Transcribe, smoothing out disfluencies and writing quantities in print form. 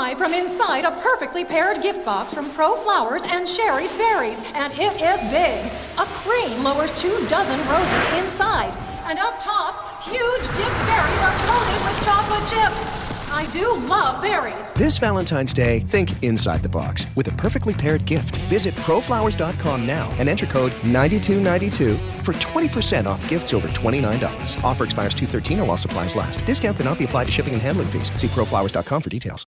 live from inside a perfectly paired gift box from Pro Flowers and Sherry's Berries, and it is big. A crane lowers 2 dozen roses inside, and up top, huge dipped berries are coated with chocolate chips. I do love berries. This Valentine's Day, think inside the box with a perfectly paired gift. Visit proflowers.com now and enter code 9292 for 20% off gifts over $29. Offer expires 2/13 or while supplies last. Discount cannot be applied to shipping and handling fees. See proflowers.com for details.